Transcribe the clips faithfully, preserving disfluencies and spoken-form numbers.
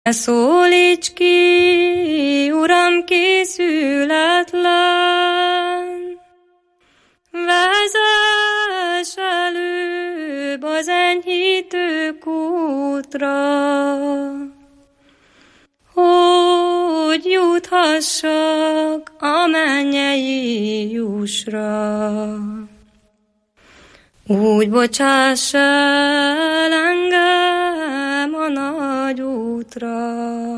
Szólíts ki, Uram, készületlen, vezess előbb az enyhítő kútra, hogy juthassak a mennyei jussra. Úgy bocsáss el engem a nagy útra.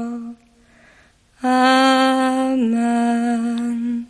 Amen.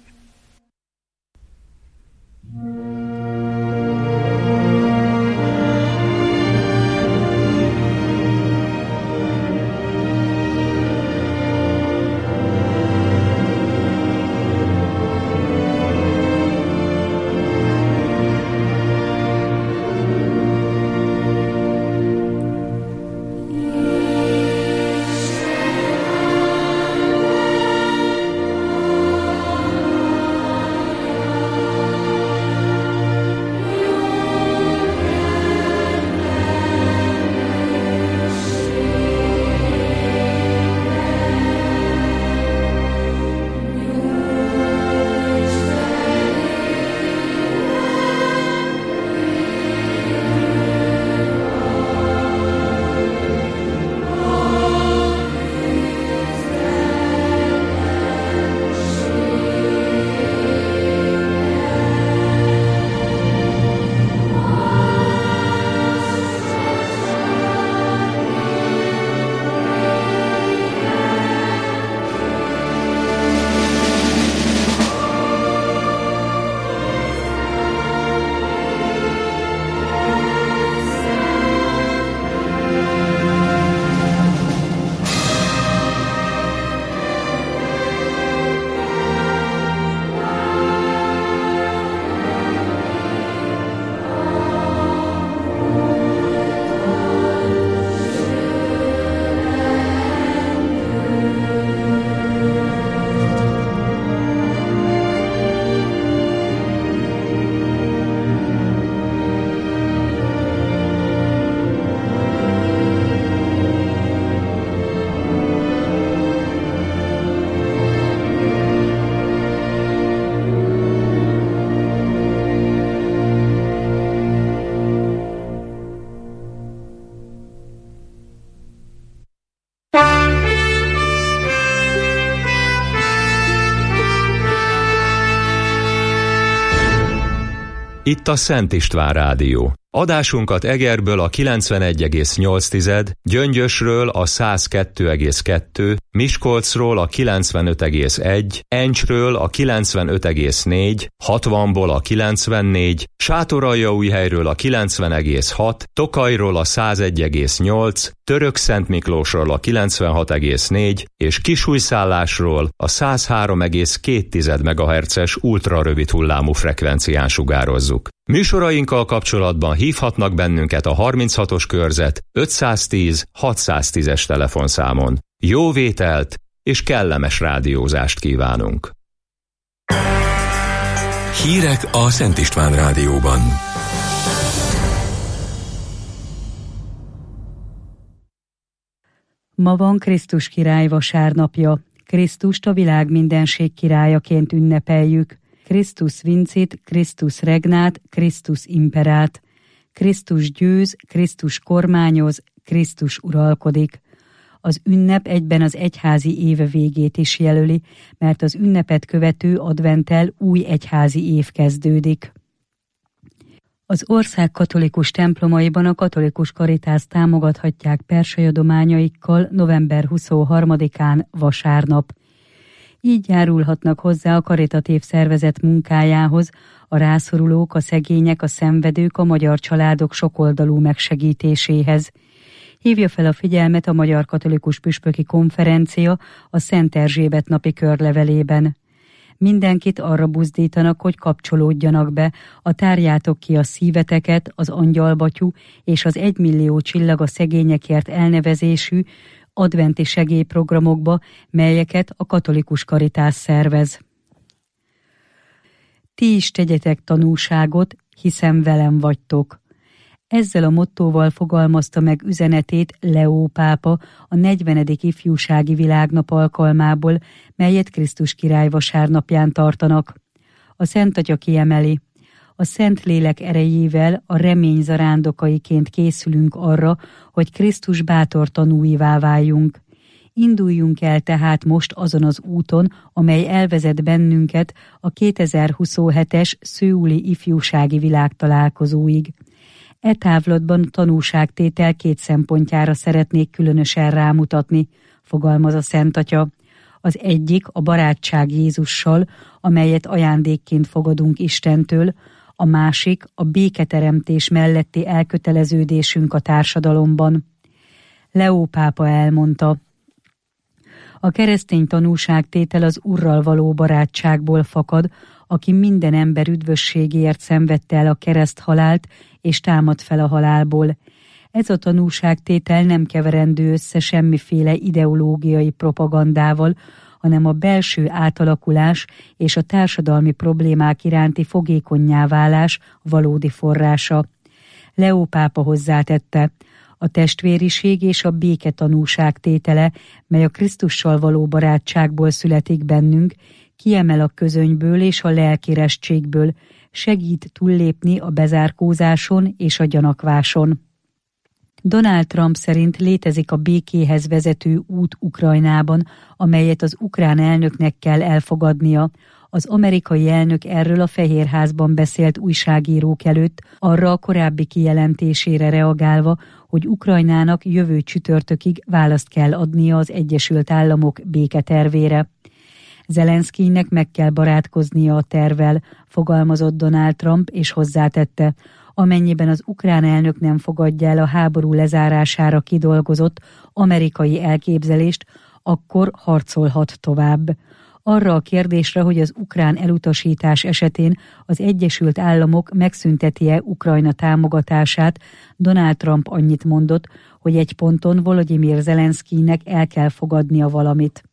Itt a Szent István Rádió. Adásunkat Egerből a kilencvenegy egész nyolc, Gyöngyösről a száz kettő egész kettő, Miskolcról a kilencvenöt egész egy, Encsről a kilencvenöt egész négy, hatvanból a kilencvennégy, Sátoraljaújhelyről a kilencven egész hat, Tokajról a száz egy egész nyolc, Törökszentmiklósról a kilencvenhat egész négy és Kisújszállásról a száz három egész két megahertzes ultrarövid hullámú frekvencián sugározzuk. Műsorainkkal kapcsolatban hívhatnak bennünket a harminchatos körzet ötszáztíz hatszáztízes telefonszámon. Jó vételt és kellemes rádiózást kívánunk! Hírek a Szent István Rádióban. Ma van Krisztus király vasárnapja. Krisztust a világ mindenség királyaként ünnepeljük. Krisztus vincit, Krisztus regnát, Krisztus imperát. Krisztus győz, Krisztus kormányoz, Krisztus uralkodik. Az ünnep egyben az egyházi év végét is jelöli, mert az ünnepet követő adventtel új egyházi év kezdődik. Az ország katolikus templomaiban a katolikus karitászt támogathatják persajadományaikkal november huszonharmadikán vasárnap. Így járulhatnak hozzá a karitatív szervezet munkájához, a rászorulók, a szegények, a szenvedők, a magyar családok sokoldalú megsegítéséhez. Hívja fel a figyelmet a Magyar Katolikus Püspöki Konferencia a Szent Erzsébet napi körlevelében. Mindenkit arra buzdítanak, hogy kapcsolódjanak be, a tárjátok ki a szíveteket, az Angyalbatyú és az egymillió csillag a szegényekért elnevezésű adventi segélyprogramokba, melyeket a katolikus karitás szervez. Ti is tegyetek tanúságot, hiszen velem vagytok. Ezzel a mottóval fogalmazta meg üzenetét Leó pápa a negyvenedik ifjúsági világnap alkalmából, melyet Krisztus király vasárnapján tartanak. A Szent Atya kiemeli: a Szentlélek erejével a remény zarándokaiként készülünk arra, hogy Krisztus bátor tanúivá váljunk. Induljunk el tehát most azon az úton, amely elvezet bennünket a kétezer-huszonhetes szőuli ifjúsági világtalálkozóig. E távlatban tanúságtétel két szempontjára szeretnék különösen rámutatni, fogalmaz a Szent Atya. Az egyik a barátság Jézussal, amelyet ajándékként fogadunk Istentől, a másik a béketeremtés melletti elköteleződésünk a társadalomban. Leó pápa elmondta: a keresztény tanúságtétel az Urral való barátságból fakad, aki minden ember üdvösségéért szenvedte el a kereszthalált és támad fel a halálból. Ez a tanúságtétel nem keverendő össze semmiféle ideológiai propagandával, hanem a belső átalakulás és a társadalmi problémák iránti fogékonnyá válás valódi forrása. Leó pápa hozzátette: a testvériség és a béke tanúságtétele, mely a Krisztussal való barátságból születik bennünk, kiemel a közönyből és a lelkérestségből, segít túllépni a bezárkózáson és a gyanakváson. Donald Trump szerint létezik a békéhez vezető út Ukrajnában, amelyet az ukrán elnöknek kell elfogadnia. Az amerikai elnök erről a Fehérházban beszélt újságírók előtt, arra a korábbi kijelentésére reagálva, hogy Ukrajnának jövő csütörtökig választ kell adnia az Egyesült Államok béketervére. Zelenszkijnek meg kell barátkoznia a tervvel, fogalmazott Donald Trump, és hozzátette: amennyiben az ukrán elnök nem fogadja el a háború lezárására kidolgozott amerikai elképzelést, akkor harcolhat tovább. Arra a kérdésre, hogy az ukrán elutasítás esetén az Egyesült Államok megszünteti-e Ukrajna támogatását, Donald Trump annyit mondott, hogy egy ponton Volodymyr Zelenszkijnek el kell fogadnia valamit.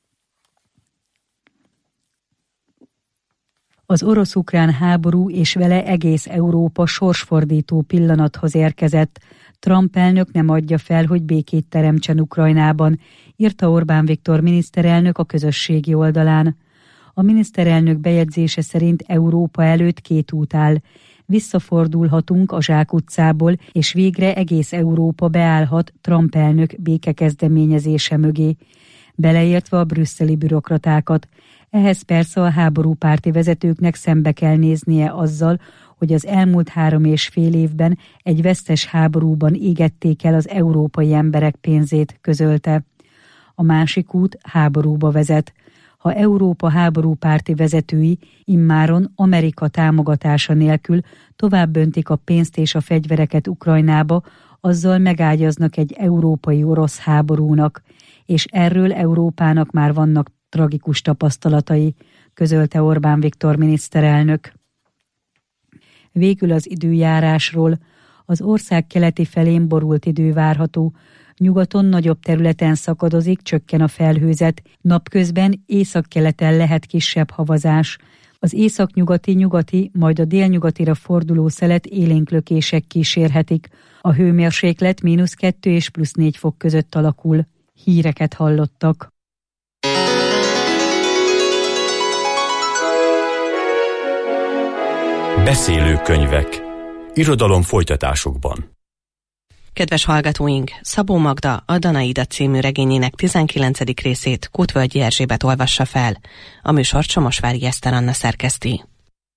Az orosz-ukrán háború és vele egész Európa sorsfordító pillanathoz érkezett. Trump elnök nem adja fel, hogy békét teremtsen Ukrajnában, írta Orbán Viktor miniszterelnök a közösségi oldalán. A miniszterelnök bejegyzése szerint Európa előtt két út áll. Visszafordulhatunk a zsákutcából, és végre egész Európa beállhat Trump elnök békekezdeményezése mögé, beleértve a brüsszeli bürokratákat. Ehhez persze a háborúpárti vezetőknek szembe kell néznie azzal, hogy az elmúlt három és fél évben egy vesztes háborúban égették el az európai emberek pénzét, közölte. A másik út háborúba vezet. Ha Európa háborúpárti vezetői immáron Amerika támogatása nélkül tovább öntik a pénzt és a fegyvereket Ukrajnába, azzal megágyaznak egy európai-orosz háborúnak, és erről Európának már vannak tragikus tapasztalatai, közölte Orbán Viktor miniszterelnök. Végül az időjárásról. Az ország keleti felén borult idő várható. Nyugaton nagyobb területen szakadozik, csökken a felhőzet. Napközben északkeleten lehet kisebb havazás. Az északnyugati-nyugati, majd a délnyugatira forduló szelet élénklökések kísérhetik. A hőmérséklet mínusz kettő és plusz négy fok között alakul. Híreket hallottak. Beszélő könyvek. Irodalom folytatásokban. Kedves hallgatóink, Szabó Magda a Danaida című regényének tizenkilencedik részét Kútvölgyi Erzsébet olvassa fel. A műsort Somosvári Eszter Anna szerkeszti.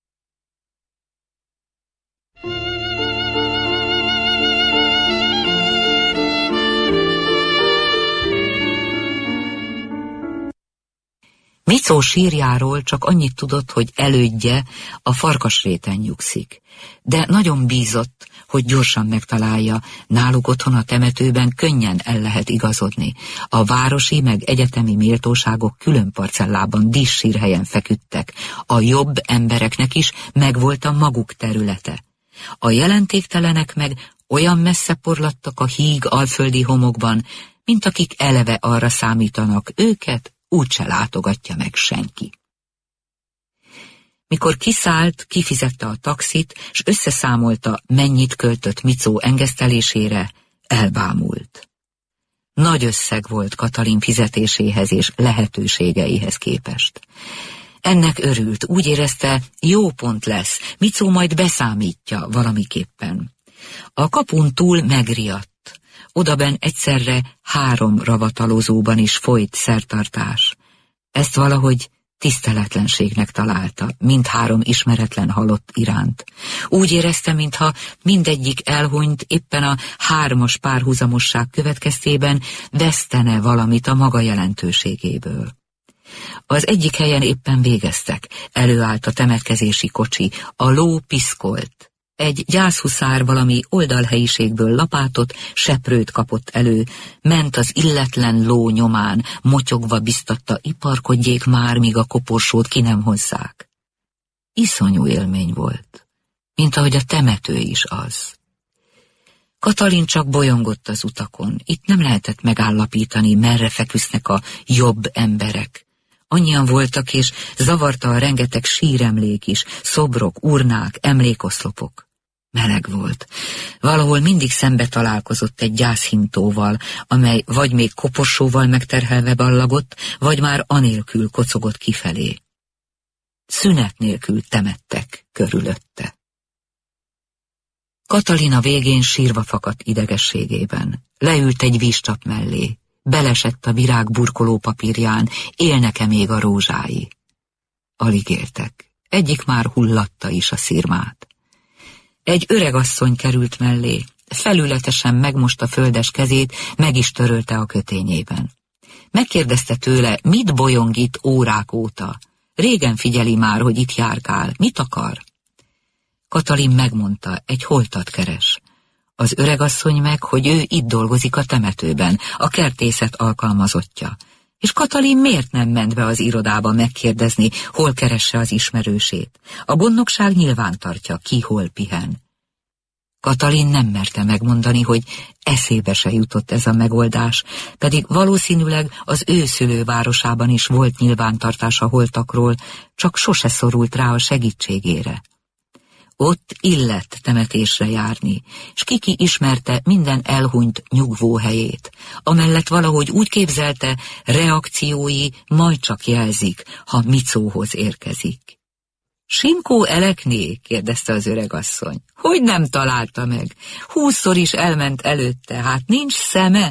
Micó sírjáról csak annyit tudott, hogy elődje a Farkasréten nyugszik, de nagyon bízott, hogy gyorsan megtalálja, náluk otthon a temetőben könnyen el lehet igazodni. A városi meg egyetemi méltóságok külön parcellában díszsírhelyen feküdtek, a jobb embereknek is megvolt a maguk területe. A jelentéktelenek meg olyan messze porlattak a híg alföldi homokban, mint akik eleve arra számítanak, őket úgyse látogatja meg senki. Mikor kiszállt, kifizette a taxit, s összeszámolta, mennyit költött Micó engesztelésére, elbámult. Nagy összeg volt Katalin fizetéséhez és lehetőségeihez képest. Ennek örült, úgy érezte, jó pont lesz, Micó majd beszámítja valamiképpen. A kapun túl megriadt. Odaben egyszerre három ravatalozóban is folyt szertartás. Ezt valahogy tiszteletlenségnek találta, mindhárom ismeretlen halott iránt. Úgy érezte, mintha mindegyik elhunyt éppen a hármas párhuzamosság következtében vesztene valamit a maga jelentőségéből. Az egyik helyen éppen végeztek, előállt a temetkezési kocsi, a ló piszkolt. Egy gyászhuszár valami oldalhelyiségből lapátot, seprőt kapott elő, ment az illetlen ló nyomán, motyogva biztatta, iparkodjék már, míg a koporsót ki nem hozzák. Iszonyú élmény volt, mint ahogy a temető is az. Katalin csak bolyongott az utakon, itt nem lehetett megállapítani, merre feküsznek a jobb emberek. Annyian voltak, és zavarta a rengeteg síremlék is, szobrok, urnák, emlékoszlopok. Meleg volt. Valahol mindig szembe találkozott egy gyászhintóval, amely vagy még koporsóval megterhelve ballagott, vagy már anélkül kocogott kifelé. Szünet nélkül temettek körülötte. Katalina végén sírva fakadt idegességében. Leült egy vízcsap mellé. Belesett a virág burkoló papírján, élnek-e még a rózsái. Alig éltek. Egyik már hullatta is a szirmát. Egy öregasszony került mellé, felületesen megmosta földes kezét, meg is törölte a kötényében. Megkérdezte tőle, mit bolyong itt órák óta. Régen figyeli már, hogy itt járkál. Mit akar? Katalin megmondta, egy holtat keres. Az öregasszony meg, hogy ő itt dolgozik a temetőben, a kertészet alkalmazottja. És Katalin miért nem ment be az irodába megkérdezni, hol keresse az ismerősét? A gondnokság nyilván tartja, ki hol pihen. Katalin nem merte megmondani, hogy eszébe se jutott ez a megoldás, pedig valószínűleg az ő szülővárosában is volt nyilvántartás a holtakról, csak sose szorult rá a segítségére. Ott illett temetésre járni, s Kiki ismerte minden elhunyt nyugvóhelyét, amellett valahogy úgy képzelte, reakciói majd csak jelzik, ha Micóhoz érkezik. Simkó Elekné? Kérdezte az öregasszony. Hogy nem találta meg? Húszszor is elment előtte, hát nincs szeme?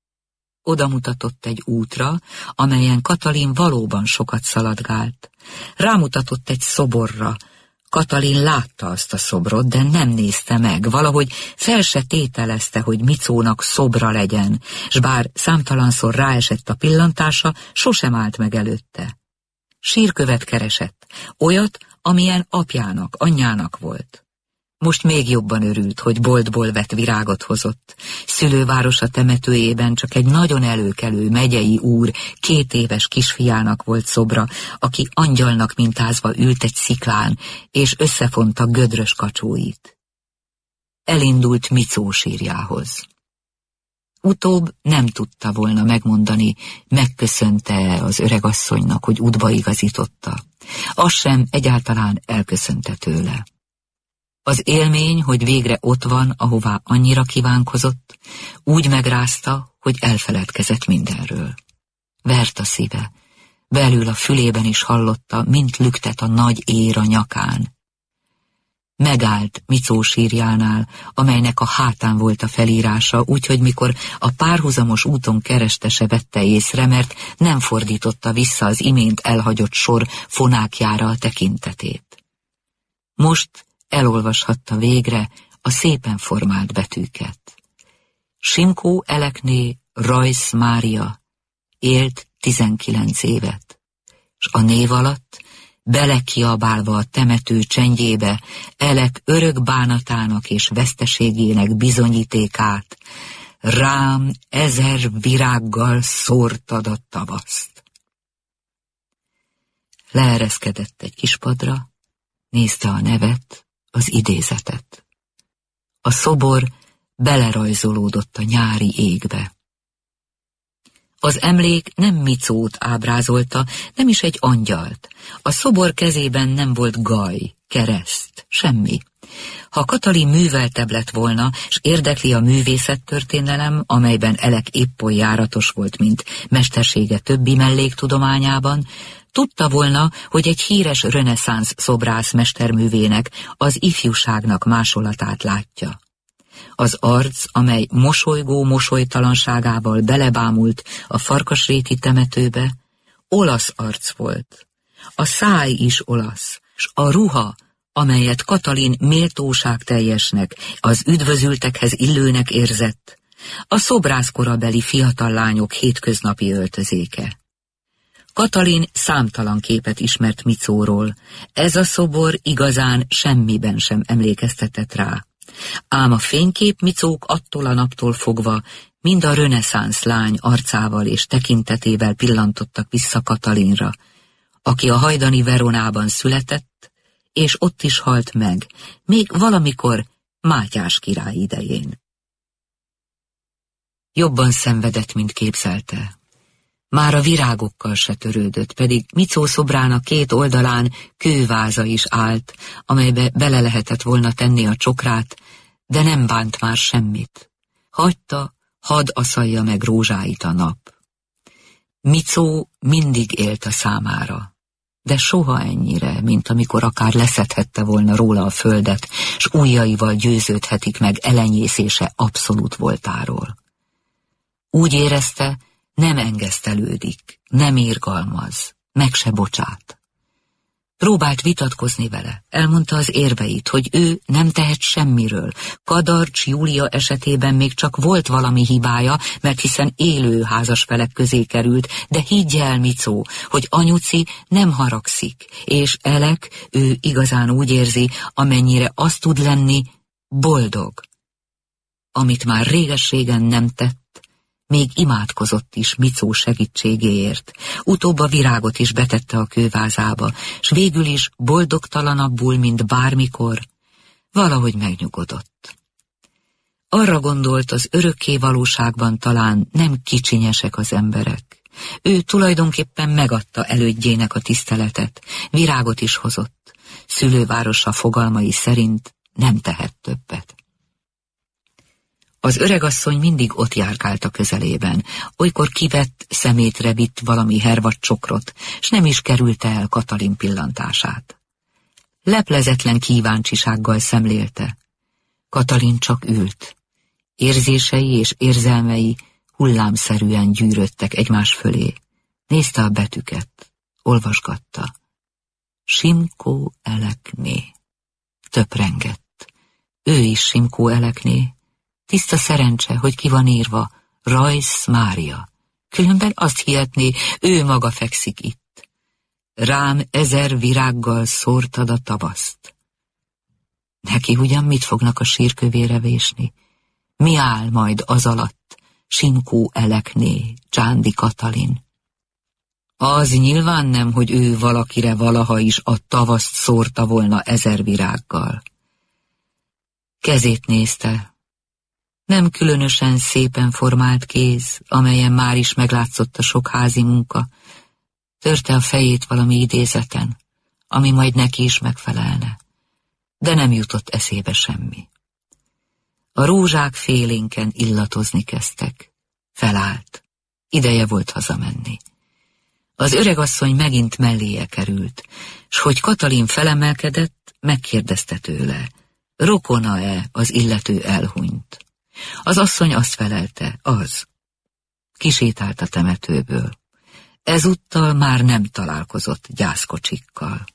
Oda mutatott egy útra, amelyen Katalin valóban sokat szaladgált. Rámutatott egy szoborra. Katalin látta azt a szobrot, de nem nézte meg, valahogy fel se tételezte, hogy Micónak szobra legyen, s bár számtalanszor ráesett a pillantása, sosem állt meg előtte. Sírkövet keresett, olyat, amilyen apjának, anyjának volt. Most még jobban örült, hogy boltból vett virágot hozott. Szülővárosa temetőjében csak egy nagyon előkelő megyei úr két éves kisfiának volt szobra, aki angyalnak mintázva ült egy sziklán, és összefonta gödrös kacsóit. Elindult Micó sírjához. Utóbb nem tudta volna megmondani, megköszönte az öregasszonynak, hogy útba igazította. Az sem egyáltalán elköszönte tőle. Az élmény, hogy végre ott van, ahová annyira kívánkozott, úgy megrázta, hogy elfeledkezett mindenről. Vert a szíve, belül a fülében is hallotta, mint lüktet a nagy ér a nyakán. Megállt Micó sírjánál, amelynek a hátán volt a felírása, úgyhogy mikor a párhuzamos úton kereste, se vette észre, mert nem fordította vissza az imént elhagyott sor fonákjára a tekintetét. Most elolvashatta végre a szépen formált betűket. Simkó Elekné Rajsz Mária élt tizenkilenc évet, s a név alatt belekiabálva a temető csendjébe Elek örök bánatának és veszteségének bizonyítékát, rám ezer virággal szórtad a tavaszt. Leereszkedett egy kispadra, nézte a nevet, az idézetet. A szobor belerajzolódott a nyári égbe. Az emlék nem Micót ábrázolta, nem is egy angyalt. A szobor kezében nem volt gaj, kereszt, semmi. Ha Katalin műveltebb lett volna, s érdekli a művészettörténelem, amelyben Elek épp oly járatos volt, mint mestersége többi melléktudományában, tudta volna, hogy egy híres reneszánsz szobrász mesterművének, az ifjúságnak másolatát látja. Az arc, amely mosolygó mosolytalanságával belebámult a farkasréti temetőbe, olasz arc volt. A száj is olasz, s a ruha, amelyet Katalin méltóságteljesnek, az üdvözültekhez illőnek érzett, a szobrászkorabeli fiatal lányok hétköznapi öltözéke. Katalin számtalan képet ismert Micóról, ez a szobor igazán semmiben sem emlékeztetett rá. Ám a fénykép Micók attól a naptól fogva mind a reneszánsz lány arcával és tekintetével pillantottak vissza Katalinra, aki a hajdani Veronában született, és ott is halt meg, még valamikor Mátyás király idején. Jobban szenvedett, mint képzelte. Már a virágokkal se törődött, pedig Micó szobrának két oldalán kőváza is állt, amelybe bele lehetett volna tenni a csokrát, de nem bánt már semmit. Hagyta, hadd aszalja meg rózsáit a nap. Micó mindig élt a számára, de soha ennyire, mint amikor akár leszedhette volna róla a földet, s ujjaival győződhetik meg elenyészése abszolút voltáról. Úgy érezte, nem engesztelődik, nem irgalmaz, meg se bocsát. Próbált vitatkozni vele, elmondta az érveit, hogy ő nem tehet semmiről. Kadarcs Júlia esetében még csak volt valami hibája, mert hiszen élő házasfelek közé került, de higgye el, Micó, hogy anyuci nem haragszik, és Elek, ő igazán úgy érzi, amennyire az tud lenni, boldog. Amit már réges-régen nem tett, még imádkozott is Micó segítségéért. Utóbb a virágot is betette a kővázába, s végül is boldogtalanabbul, mint bármikor, valahogy megnyugodott. Arra gondolt, az örökké valóságban talán nem kicsinyesek az emberek. Ő tulajdonképpen megadta elődjének a tiszteletet, virágot is hozott. Szülővárosa fogalmai szerint nem tehet többet. Az öregasszony mindig ott járkált a közelében, olykor kivett, szemétre vitt valami hervadt csokrot, s nem is kerülte el Katalin pillantását. Leplezetlen kíváncsisággal szemlélte. Katalin csak ült. Érzései és érzelmei hullámszerűen gyűrödtek egymás fölé. Nézte a betűket, olvasgatta. Simkó Elekné. Töprengett. Ő is Simkó Elekné. Tiszta szerencse, hogy ki van írva, Rajsz Mária. Különben azt hihetné, ő maga fekszik itt. Rám ezer virággal szórtad a tavaszt. Neki ugyan mit fognak a sírkövére vésni? Mi áll majd az alatt, Simkó Elekné, Csándi Katalin? Az nyilván nem, hogy ő valakire valaha is a tavaszt szórta volna ezer virággal. Kezét nézte. Nem különösen szépen formált kéz, amelyen már is meglátszott a sok házi munka. Törte a fejét valami idézeten, ami majd neki is megfelelne. De nem jutott eszébe semmi. A rózsák félénken illatozni kezdtek. Felállt. Ideje volt hazamenni. Az öregasszony megint melléje került, s hogy Katalin felemelkedett, megkérdezte tőle, rokona-e az illető elhunyt. Az asszony azt felelte, az. Kisétált a temetőből. Ezúttal már nem találkozott gyászkocsikkal.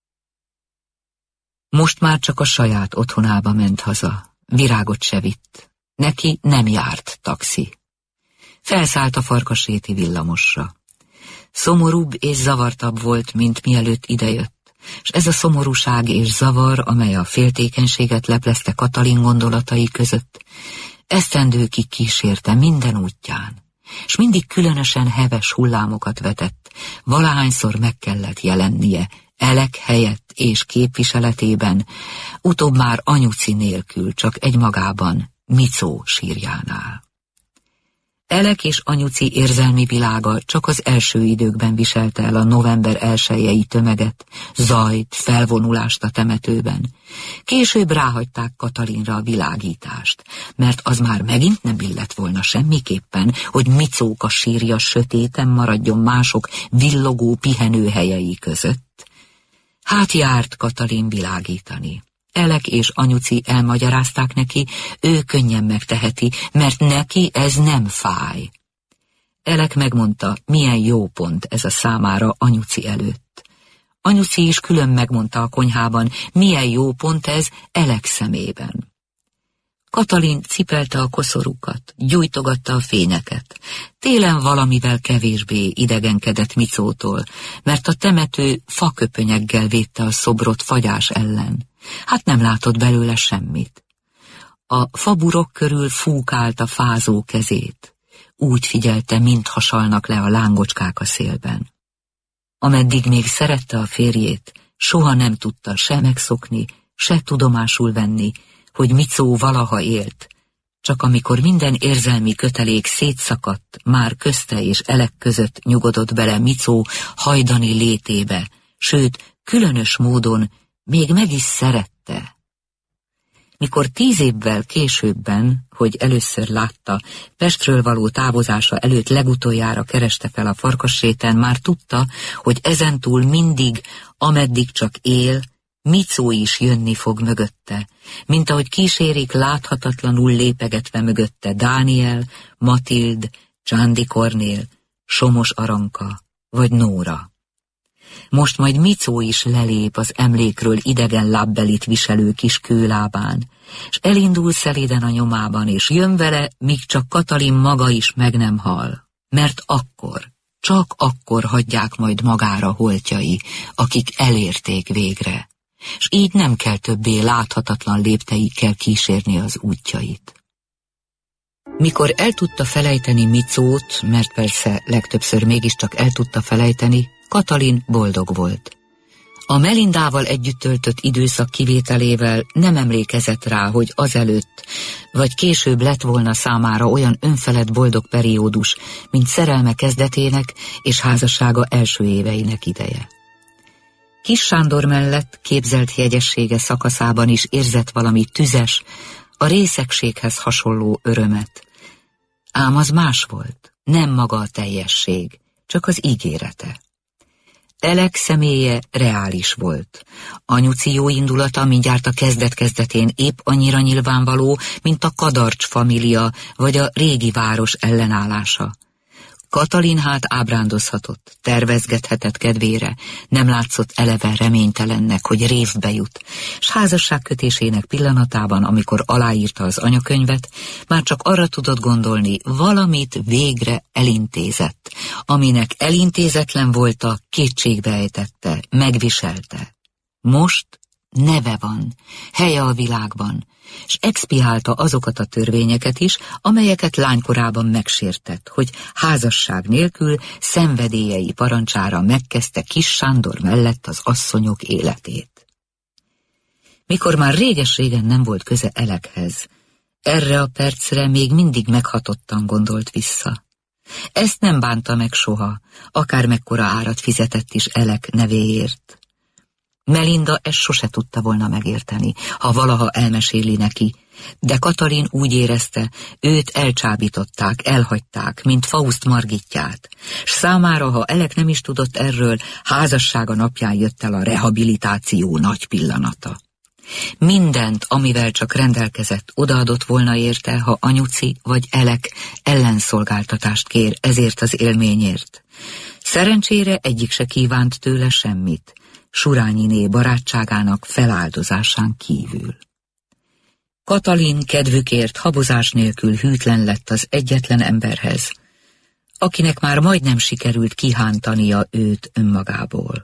Most már csak a saját otthonába ment haza. Virágot se vitt. Neki nem járt taxi. Felszállt a farkasréti villamosra. Szomorúbb és zavartabb volt, mint mielőtt idejött, és ez a szomorúság és zavar, amely a féltékenységet leplezte Katalin gondolatai között, esztendőkig kísérte minden útján, és mindig különösen heves hullámokat vetett, valahányszor meg kellett jelennie, Elek helyett és képviseletében, utóbb már anyuci nélkül, csak egymagában, Micó sírjánál. Elek és anyuci érzelmi világa csak az első időkben viselte el a november elsejei tömeget, zajt, felvonulást a temetőben. Később ráhagyták Katalinra a világítást, mert az már megint nem illett volna semmiképpen, hogy Micóka sírja sötéten maradjon mások villogó pihenőhelyei között. Hát járt Katalin világítani. Elek és anyuci elmagyarázták neki, ő könnyen megteheti, mert neki ez nem fáj. Elek megmondta, milyen jó pont ez a számára anyuci előtt. Anyuci is külön megmondta a konyhában, milyen jó pont ez Elek szemében. Katalin cipelte a koszorúkat, gyújtogatta a fényeket. Télen valamivel kevésbé idegenkedett Micótól, mert a temető faköpönyeggel védte a szobrot fagyás ellen. Hát nem látott belőle semmit. A faburok körül fúkált a fázó kezét. Úgy figyelte, mint hasalnak le a lángocskák a szélben. Ameddig még szerette a férjét, soha nem tudta se megszokni, se tudomásul venni, hogy Micó valaha élt, csak amikor minden érzelmi kötelék szétszakadt, már közte és Elek között nyugodott bele Micó hajdani létébe, sőt, különös módon még meg is szerette. Mikor tíz évvel későbben, hogy először látta, Pestről való távozása előtt legutoljára kereste fel a Farkasréten, már tudta, hogy ezentúl mindig, ameddig csak él, Micó is jönni fog mögötte, mint ahogy kísérik láthatatlanul lépegetve mögötte Dániel, Matild, Csándi Kornél, Somos Aranka vagy Nóra. Most majd Micó is lelép az emlékről idegen lábbelit viselő kis kőlábán, s elindul szeléden a nyomában, és jön vele, míg csak Katalin maga is meg nem hal. Mert akkor, csak akkor hagyják majd magára holtjai, akik elérték végre, s így nem kell többé láthatatlan lépteikkel kísérni az útjait. Mikor el tudta felejteni Micót, mert persze legtöbbször mégiscsak el tudta felejteni, Katalin boldog volt. A Melindával együtt töltött időszak kivételével nem emlékezett rá, hogy azelőtt, vagy később lett volna számára olyan önfelett boldog periódus, mint szerelme kezdetének és házassága első éveinek ideje. Kis Sándor mellett képzelt jegyessége szakaszában is érzett valami tüzes, a részegséghez hasonló örömet. Ám az más volt, nem maga a teljesség, csak az ígérete. Elek személye reális volt. Anyuci jó indulata mindjárt a kezdet-kezdetén épp annyira nyilvánvaló, mint a Kadarcs família vagy a régi város ellenállása. Katalin hát ábrándozhatott, tervezgethetett kedvére, nem látszott eleve reménytelennek, hogy révbe jut, s házasságkötésének pillanatában, amikor aláírta az anyakönyvet, már csak arra tudott gondolni, valamit végre elintézett, aminek elintézetlen volta, kétségbe ejtette, megviselte. Most neve van, helye a világban, s expiálta azokat a törvényeket is, amelyeket lánykorában megsértett, hogy házasság nélkül szenvedélyei parancsára megkezdte Kis Sándor mellett az asszonyok életét. Mikor már réges-régen nem volt köze Elekhez, erre a percre még mindig meghatottan gondolt vissza. Ezt nem bánta meg soha, akármekkora árat fizetett is Elek nevéért. Melinda ezt sose tudta volna megérteni, ha valaha elmeséli neki, de Katalin úgy érezte, őt elcsábították, elhagyták, mint Faust Margitját, s számára, ha Elek nem is tudott erről, házassága napján jött el a rehabilitáció nagy pillanata. Mindent, amivel csak rendelkezett, odaadott volna érte, ha anyuci vagy Elek ellenszolgáltatást kér ezért az élményért. Szerencsére egyik se kívánt tőle semmit, Surányiné barátságának feláldozásán kívül. Katalin kedvükért habozás nélkül hűtlen lett az egyetlen emberhez, akinek már majdnem sikerült kihántania őt önmagából.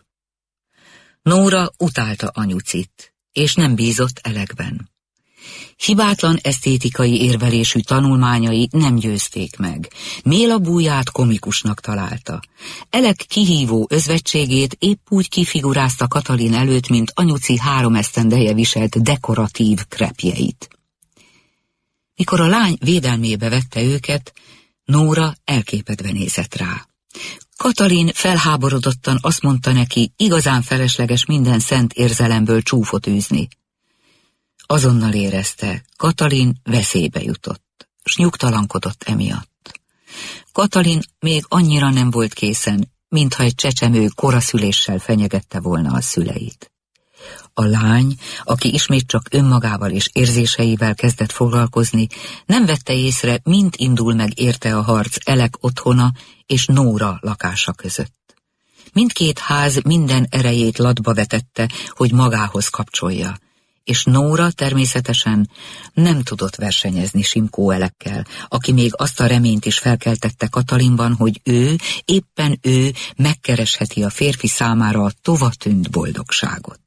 Nóra utálta anyucit, és nem bízott Elekben. Hibátlan esztétikai érvelésű tanulmányai nem győzték meg. Méla búját komikusnak találta. Elek kihívó özvegységét épp úgy kifigurázta Katalin előtt, mint anyuci három esztendeje viselt dekoratív krepjeit. Mikor a lány védelmébe vette őket, Nóra elképedve nézett rá. Katalin felháborodottan azt mondta neki, igazán felesleges minden szent érzelemből csúfot űzni. Azonnal érezte, Katalin veszélybe jutott, s nyugtalankodott emiatt. Katalin még annyira nem volt készen, mintha egy csecsemő koraszüléssel fenyegette volna a szüleit. A lány, aki ismét csak önmagával és érzéseivel kezdett foglalkozni, nem vette észre, mint indul meg érte a harc Elek otthona és Nóra lakása között. Mindkét ház minden erejét latba vetette, hogy magához kapcsolja, és Nóra természetesen nem tudott versenyezni Simkó Elekkel, aki még azt a reményt is felkeltette Katalinban, hogy ő, éppen ő megkeresheti a férfi számára a tovatűnt boldogságot.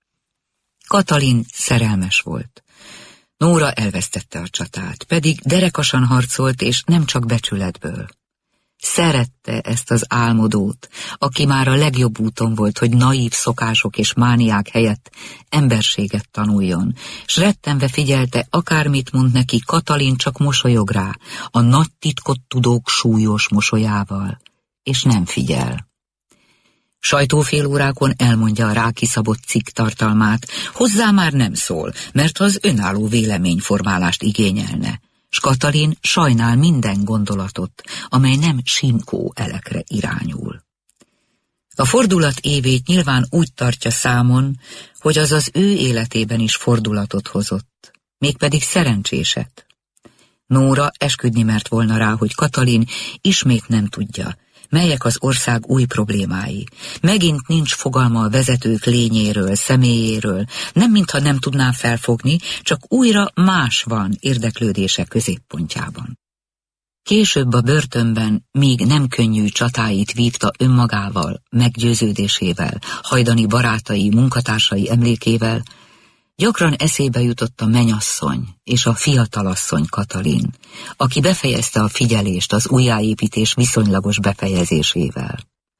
Katalin szerelmes volt. Nóra elvesztette a csatát, pedig derekasan harcolt, és nem csak becsületből. Szerette ezt az álmodót, aki már a legjobb úton volt, hogy naív szokások és mániák helyett emberséget tanuljon, s rettenve figyelte, akármit mond neki, Katalin csak mosolyog rá, a nagy titkot tudók súlyos mosolyával, és nem figyel. Sajtófélórákon elmondja a rá kiszabott cikk tartalmát, hozzá már nem szól, mert az önálló véleményformálást igényelne, s Katalin sajnál minden gondolatot, amely nem Simkó Elekre irányul. A fordulat évét nyilván úgy tartja számon, hogy az az ő életében is fordulatot hozott, mégpedig szerencséset. Nóra esküdni mert volna rá, hogy Katalin ismét nem tudja, melyek az ország új problémái. Megint nincs fogalma a vezetők lényéről, személyéről, nem mintha nem tudná felfogni, csak újra más van érdeklődése középpontjában. Később a börtönben míg nem könnyű csatáit vívta önmagával, meggyőződésével, hajdani barátai, munkatársai emlékével, gyakran eszébe jutott a menyasszony és a fiatalasszony Katalin, aki befejezte a figyelést az újjáépítés viszonylagos befejezésével.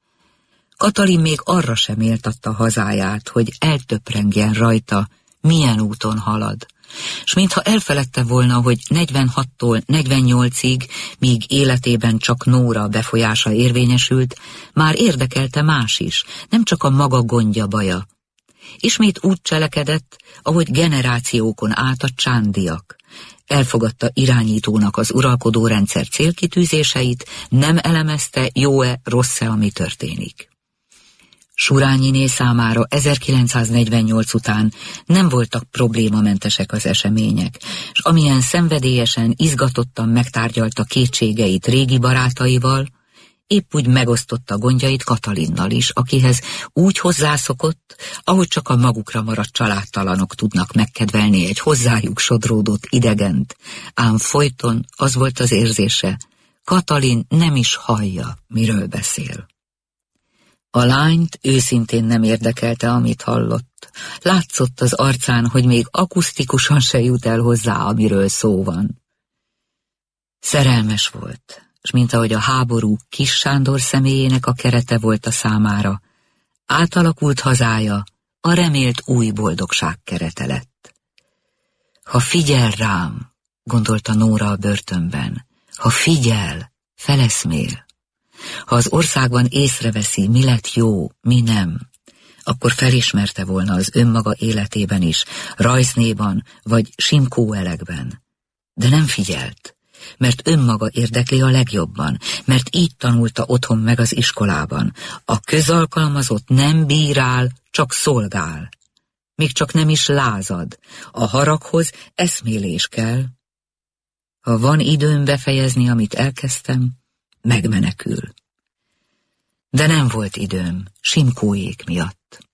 Katalin még arra sem méltatta hazáját, hogy eltöprengjen rajta, milyen úton halad, s mintha elfeledte volna, hogy negyvenhattól negyvennyolcig, míg életében csak Nóra befolyása érvényesült, már érdekelte más is, nem csak a maga gondja baja. Ismét úgy cselekedett, ahogy generációkon át a csándiak. Elfogadta irányítónak az uralkodó rendszer célkitűzéseit, nem elemezte, jó-e, rossz-e, ami történik. Surányiné számára ezerkilencszáznegyvennyolc után nem voltak problémamentesek az események, s amilyen szenvedélyesen, izgatottan megtárgyalta kétségeit régi barátaival, épp úgy megosztotta gondjait Katalinnal is, akihez úgy hozzászokott, ahogy csak a magukra maradt családtalanok tudnak megkedvelni egy hozzájuk sodródott idegent, ám folyton az volt az érzése, Katalin nem is hallja, miről beszél. A lányt őszintén nem érdekelte, amit hallott. Látszott az arcán, hogy még akusztikusan se jut el hozzá, amiről szó van. Szerelmes volt, s mint ahogy a háború Kis Sándor személyének a kerete volt a számára, átalakult hazája a remélt új boldogság kerete lett. Ha figyel rám, gondolta Nóra a börtönben, ha figyel, feleszmél. Ha az országban észreveszi, mi lett jó, mi nem, akkor felismerte volna az önmaga életében is, Rajznéban vagy Simkó Elekben. De nem figyelt, mert önmaga érdekli a legjobban, mert így tanulta otthon meg az iskolában. A közalkalmazott nem bírál, csak szolgál. Még csak nem is lázad. A haraghoz eszmélés kell. Ha van időm befejezni, amit elkezdtem, megmenekül. De nem volt időm, Simkóék miatt.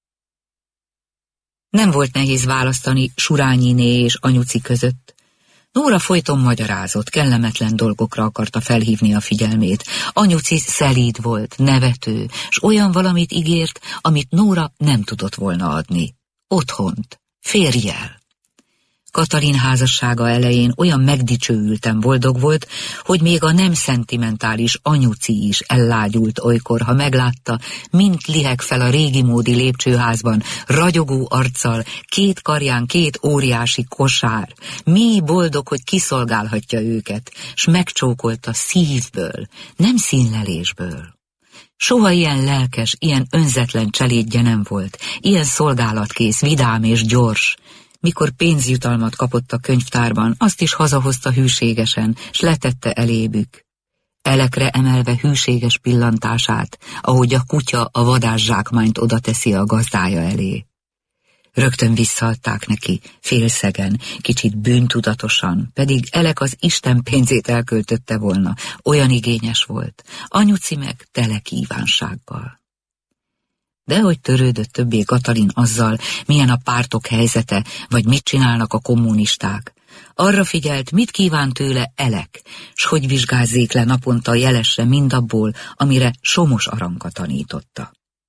Nem volt nehéz választani Surányiné és anyuci között. Nóra folyton magyarázott, kellemetlen dolgokra akarta felhívni a figyelmét. Anyuci szelíd volt, nevető, s olyan valamit ígért, amit Nóra nem tudott volna adni. Otthont, férjjel. Katalin házassága elején olyan megdicsőülten boldog volt, hogy még a nem szentimentális anyuci is ellágyult olykor, ha meglátta, mint liheg fel a régi módi lépcsőházban, ragyogó arccal, két karján két óriási kosár. Mi boldog, hogy kiszolgálhatja őket, s megcsókolta szívből, nem színlelésből. Soha ilyen lelkes, ilyen önzetlen cselédje nem volt, ilyen szolgálatkész, vidám és gyors. Mikor pénzjutalmat kapott a könyvtárban, azt is hazahozta hűségesen, s letette elébük. Elekre emelve hűséges pillantását, ahogy a kutya a vadászsákmányt oda teszi a gazdája elé. Rögtön visszaadták neki, félszegen, kicsit bűntudatosan, pedig Elek az Isten pénzét elköltötte volna, olyan igényes volt, anyuci meg tele kívánsággal. Dehogy törődött többé Katalin azzal, milyen a pártok helyzete, vagy mit csinálnak a kommunisták. Arra figyelt, mit kíván tőle Elek, s hogy vizsgázzék le naponta jelesre mindabból, amire Somos Aranka tanította.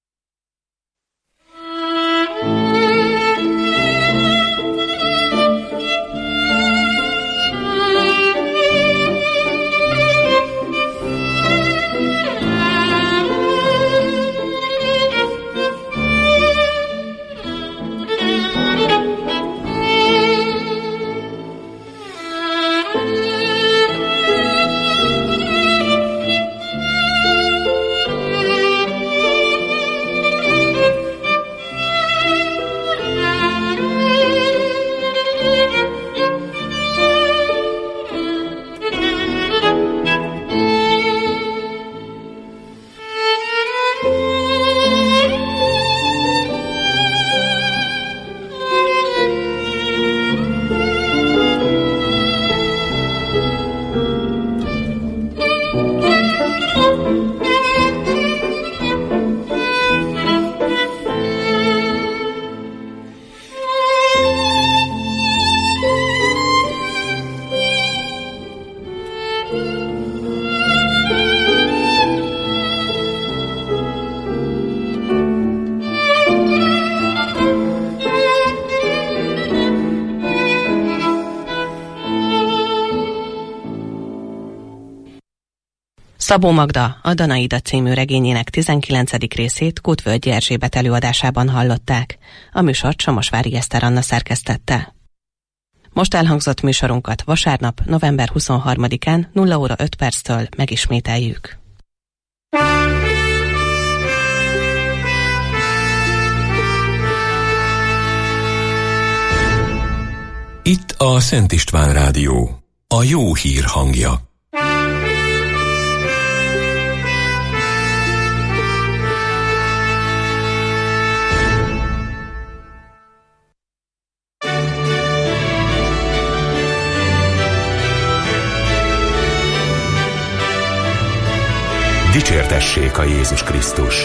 Szabó Magda, a Danaida című regényének tizenkilencedik részét Kútvölgyi Erzsébet előadásában hallották. A műsort Somosvári Eszter Anna szerkesztette. Most elhangzott műsorunkat vasárnap, november huszonharmadikán nulla óra öt perctől megismételjük. Itt a Szent István Rádió, a jó hír hangja. Dicsértessék a Jézus Krisztus!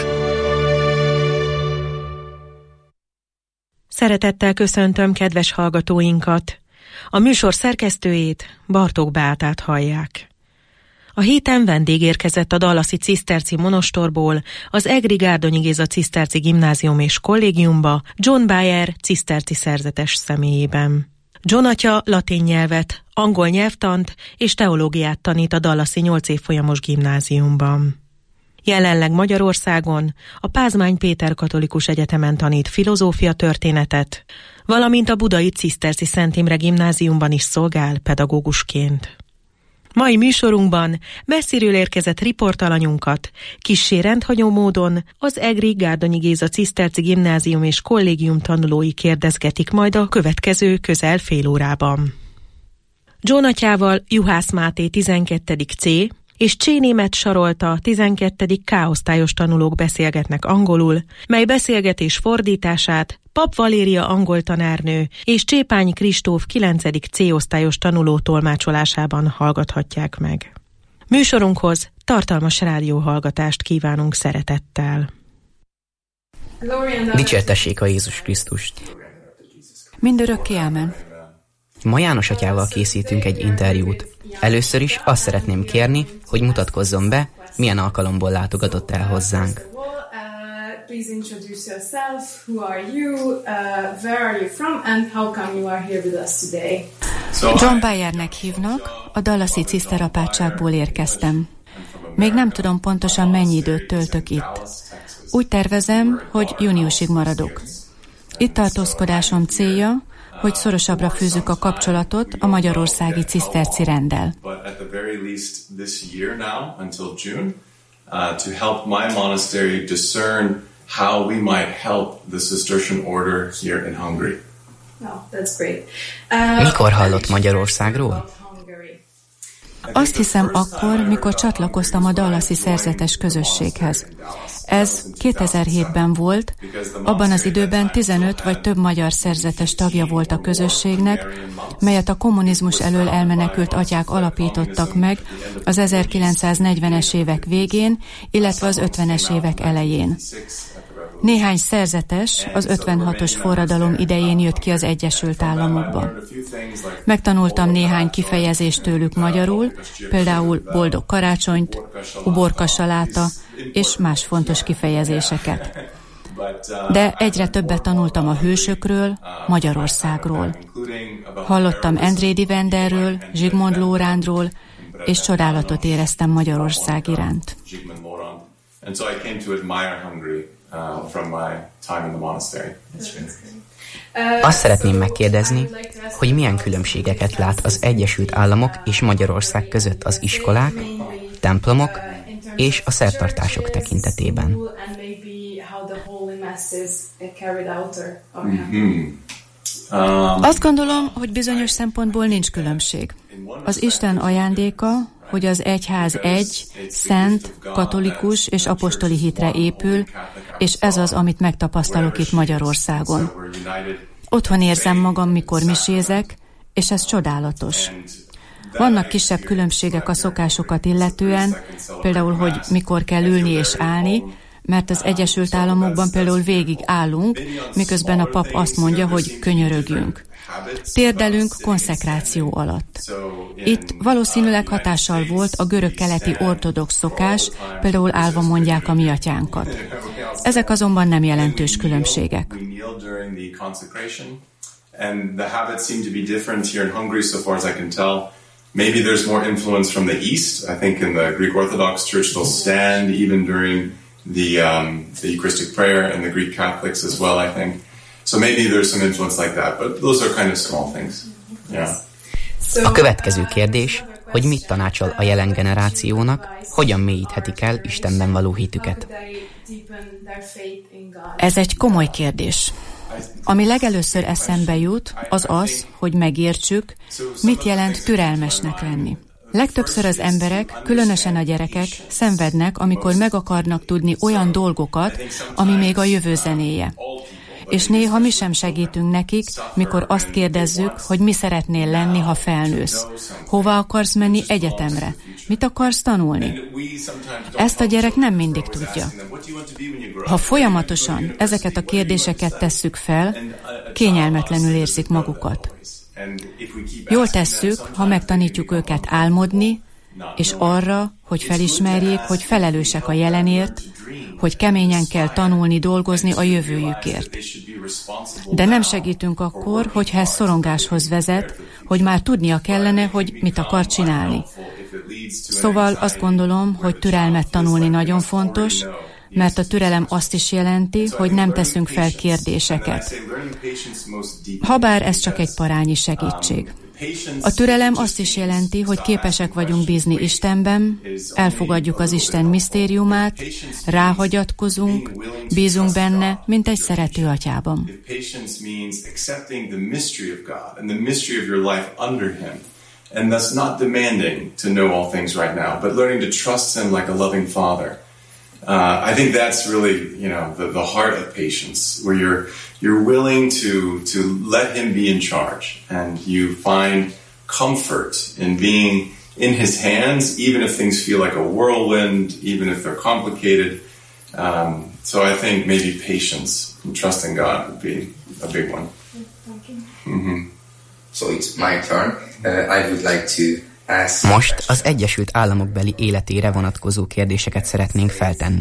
Szeretettel köszöntöm kedves hallgatóinkat! A műsor szerkesztőjét, Bartók Beátát hallják. A héten vendég érkezett a dallaszi ciszterci monostorból az Egri Gárdonyi Géza Ciszterci Gimnázium és Kollégiumba John Bayer ciszterci szerzetes személyében. John atya latin nyelvet, angol nyelvtant és teológiát tanít a dallaszi nyolc évfolyamos gimnáziumban. Jelenleg Magyarországon a Pázmány Péter Katolikus Egyetemen tanít filozófia történetet, valamint a budai Ciszterci Szent Imre Gimnáziumban is szolgál pedagógusként. Mai műsorunkban messziről érkezett riportalanyunkat kissé rendhagyó módon az Egri Gárdonyi Géza Ciszterci Gimnázium és Kollégium tanulói kérdezgetik majd a következő közel fél órában. John atyával Juhász Máté tizenkettedik C és Csénémet Sarolta tizenkettedik K osztályos tanulók beszélgetnek angolul, mely beszélgetés fordítását Pap Valéria angol tanárnő és Csépányi Kristóf kilencedik C osztályos tanuló tolmácsolásában hallgathatják meg. Műsorunkhoz tartalmas rádióhallgatást kívánunk szeretettel. Dicsértessék a Jézus Krisztust! Mindörökké ámen. Ma János atyával készítünk egy interjút. Először is azt szeretném kérni, hogy mutatkozzon be, milyen alkalomból látogatott el hozzánk. please introduce yourself. Who are you? Uh, where are you from? And how come you are here with us today? John Bayernek hívnak, a Dallasi ciszterapátságból érkeztem. Még nem tudom pontosan mennyi időt töltök itt. Úgy tervezem, hogy júniusig maradok. Itt tartózkodásom célja, hogy szorosabbra fűzzük a kapcsolatot a magyarországi ciszterci renddel. Mikor hallott Magyarországról? Azt hiszem akkor, mikor csatlakoztam a dallasi szerzetes közösséghez. Ez kétezer-hétben volt, abban az időben tizenöt vagy több magyar szerzetes tagja volt a közösségnek, melyet a kommunizmus elől elmenekült atyák alapítottak meg az ezerkilencszáznegyvenes évek végén, illetve az ötvenes évek elején. Néhány szerzetes az ötvenhatos forradalom idején jött ki az Egyesült Államokba. Megtanultam néhány kifejezést tőlük magyarul, például boldog karácsonyt, uborka saláta és más fontos kifejezéseket. De egyre többet tanultam a hősökről, Magyarországról. Hallottam Endrédi Venderről, Zsigmond Lórándról, és csodálatot éreztem Magyarország iránt. Uh, from my time in the monastery. Azt szeretném megkérdezni, hogy milyen különbségeket lát az Egyesült Államok és Magyarország között az iskolák, templomok és a szertartások tekintetében. Mm-hmm. Um, Azt gondolom, hogy bizonyos szempontból nincs különbség. Az Isten ajándéka, hogy az egyház egy, szent, katolikus és apostoli hitre épül, és ez az, amit megtapasztalok itt Magyarországon. Otthon érzem magam, mikor misézek, és ez csodálatos. Vannak kisebb különbségek a szokásokat illetően, például, hogy mikor kell ülni és állni, mert az Egyesült Államokban például végig állunk, miközben a pap azt mondja, hogy könyörögjünk. Térdelünk konszekráció alatt. Itt valószínűleg hatással volt a görög-keleti ortodox szokás, például állva mondják a mi atyánkat. Ezek azonban nem jelentős különbségek. Maybe there's more influence from the East. I think in the Greek Orthodox Church they'll stand even during the um, the Eucharistic prayer, and the Greek Catholics as well, I think. So maybe there's some influence like that, but those are kind of small things. Yeah. A következő kérdés, hogy mit tanácsol a jelen generációnak, hogyan mélyíthetik el Istenben való hitüket. Ez egy komoly kérdés. Ami legelőször eszembe jut, az az, hogy megértsük, mit jelent türelmesnek lenni. Legtöbbször az emberek, különösen a gyerekek szenvednek, amikor meg akarnak tudni olyan dolgokat, ami még a jövő zenéje. És néha mi sem segítünk nekik, mikor azt kérdezzük, hogy mi szeretnél lenni, ha felnősz. Hova akarsz menni egyetemre? Mit akarsz tanulni? Ezt a gyerek nem mindig tudja. Ha folyamatosan ezeket a kérdéseket tesszük fel, kényelmetlenül érzik magukat. Jól tesszük, ha megtanítjuk őket álmodni, és arra, hogy felismerjék, hogy felelősek a jelenért, hogy keményen kell tanulni, dolgozni a jövőjükért. De nem segítünk akkor, hogyha ez szorongáshoz vezet, hogy már tudnia kellene, hogy mit akar csinálni. Szóval azt gondolom, hogy türelmet tanulni nagyon fontos, mert a türelem azt is jelenti, hogy nem teszünk fel kérdéseket. Habár ez csak egy parányi segítség. A türelem azt is jelenti, hogy képesek vagyunk bízni Istenben, elfogadjuk az Isten misztériumát, ráhagyatkozunk, bízunk benne, mint egy szerető atyában. And thus not demanding to know all things right now, but learning to trust him like a loving father. Uh, I think that's really, you know, the, the heart of patience, where you're you're willing to to let him be in charge, and you find comfort in being in his hands, even if things feel like a whirlwind, even if they're complicated. Um, so I think maybe patience and trusting God would be a big one. Thank you. Mm-hmm. So it's my turn. Uh, I would like to ask... Most az Egyesült Államok beli életére vonatkozó kérdéseket szeretnénk feltenni.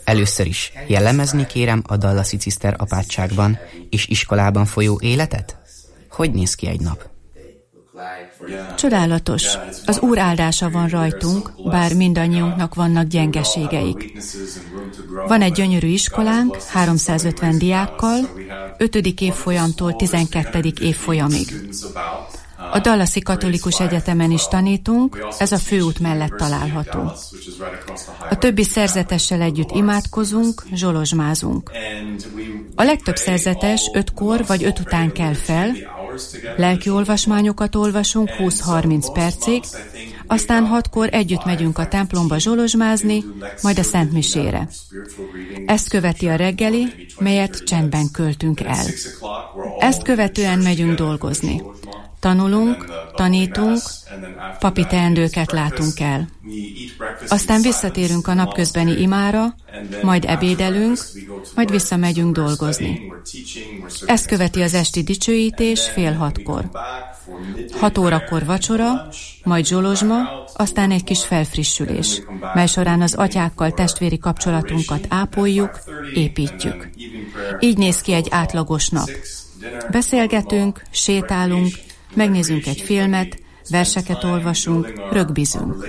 Először is jellemezni kérem a Dallasi Ciszter apátságban és iskolában folyó életet? Hogy néz ki egy nap? Csodálatos. Az Úr áldása van rajtunk, bár mindannyiunknak vannak gyengeségeik. Van egy gyönyörű iskolánk, háromszázötven diákkal, ötödik évfolyamtól tizenkettedik évfolyamig. A Dallasi Katolikus Egyetemen is tanítunk, ez a főút mellett található. A többi szerzetessel együtt imádkozunk, zsolozsmázunk. A legtöbb szerzetes ötkor vagy öt után kell fel, lelki olvasmányokat olvasunk húsz-harminc percig, aztán hatkor együtt megyünk a templomba zsolozsmázni, majd a szentmisére. Ezt követi a reggeli, melyet csendben költünk el. Ezt követően megyünk dolgozni. Tanulunk, tanítunk, papi teendőket látunk el. Aztán visszatérünk a napközbeni imára, majd ebédelünk, majd visszamegyünk dolgozni. Ezt követi az esti dicsőítés fél hatkor. Hat órakor vacsora, majd zsolozsma, aztán egy kis felfrissülés, mely során az atyákkal testvéri kapcsolatunkat ápoljuk, építjük. Így néz ki egy átlagos nap. Beszélgetünk, sétálunk, megnézünk egy filmet, verseket olvasunk, rögbizünk.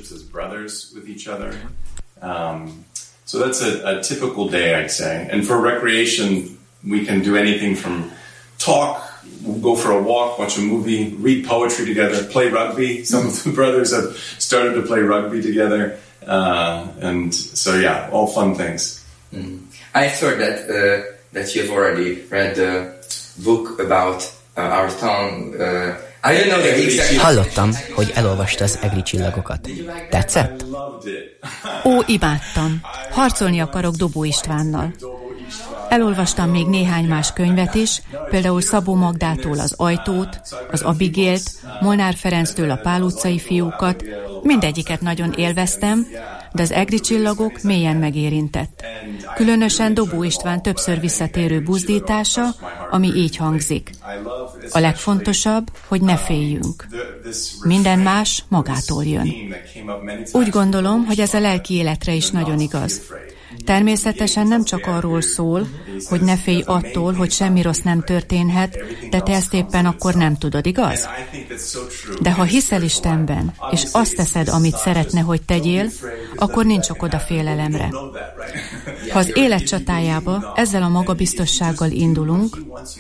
Um, so that's a, a typical day, I'd say. And for recreation, we can do anything from talk, go for a walk, watch a movie, read poetry together, play rugby. Some of the brothers have started to play rugby together. Uh, and so, yeah, all fun things. Mm. I've heard that, uh, that you've already read the book about uh, our town. Uh, I don't know the exact... Hallottam, hogy elolvasta az egri csillagokat. Tetszett? Ó, imádtam. Harcolni akarok Dobó Istvánnal. Elolvastam még néhány más könyvet is, például Szabó Magdától az Ajtót, az Abigélt, Molnár Ferenctől a Pál utcai fiúkat. Mindegyiket nagyon élveztem, de az egri csillagok mélyen megérintett. Különösen Dobó István többször visszatérő buzdítása, ami így hangzik. A legfontosabb, hogy ne féljünk. Minden más magától jön. Úgy gondolom, hogy ez a lelki életre is nagyon igaz. Természetesen nem csak arról szól, hogy ne félj attól, hogy semmi rossz nem történhet, de te ezt éppen akkor nem tudod, igaz? De ha hiszel Istenben, és azt teszed, amit szeretne, hogy tegyél, akkor nincs okod a félelemre. Ha az élet csatájába ezzel a magabiztossággal indulunk,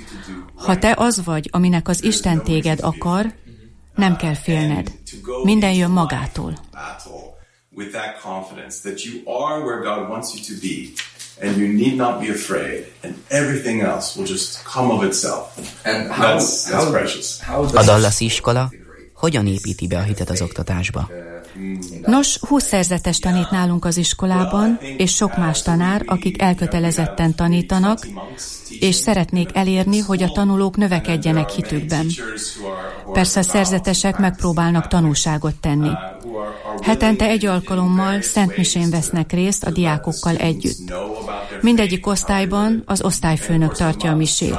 ha te az vagy, aminek az Isten téged akar, nem kell félned. Minden jön magától. With that confidence that you are where God wants you to be, and you need not be afraid, and everything else will just come of itself. And that's, that's precious. A Dallasi iskola hogyan építi be a hitet az oktatásba? Nos, húsz szerzetes tanít nálunk az iskolában, és sok más tanár, akik elkötelezetten tanítanak, és szeretnék elérni, hogy a tanulók növekedjenek hitükben. Persze a szerzetesek megpróbálnak tanúságot tenni. Hetente egy alkalommal szentmisén vesznek részt a diákokkal együtt. Mindegyik osztályban az osztályfőnök tartja a misét.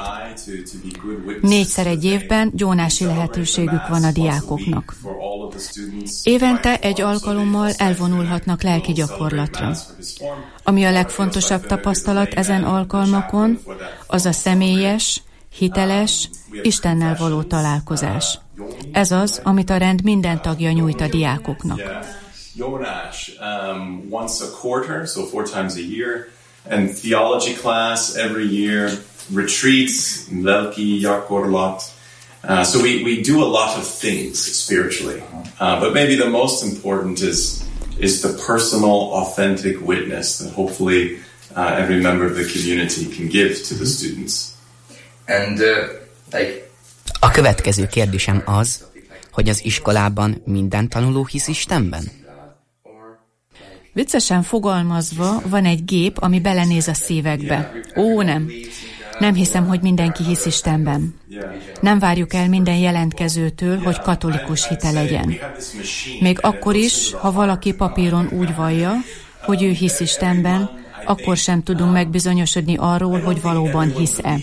Négyszer egy évben gyónási lehetőségük van a diákoknak. Évente egy alkalommal elvonulhatnak lelki gyakorlatra. Ami a legfontosabb tapasztalat ezen alkalmakon, az a személyes, hiteles, Istennel való találkozás. Ez az, amit a rend minden tagja nyújt a diákoknak. Jónás, um, once a quarter, so four times a year, and theology class every year, retreats, lelki gyakorlat. Uh, so we, we do a lot of things spiritually, uh, but maybe the most important is is the personal, authentic witness that hopefully uh, every member of the community can give to the students. And uh, like A következő kérdésem az, hogy az iskolában minden tanuló hisz Istenben? Viccesen fogalmazva van egy gép, ami belenéz a szívekbe. Ó, nem. Nem hiszem, hogy mindenki hisz Istenben. Nem várjuk el minden jelentkezőtől, hogy katolikus hite legyen. Még akkor is, ha valaki papíron úgy vallja, hogy ő hisz Istenben, akkor sem tudunk megbizonyosodni arról, hogy valóban hisz-e.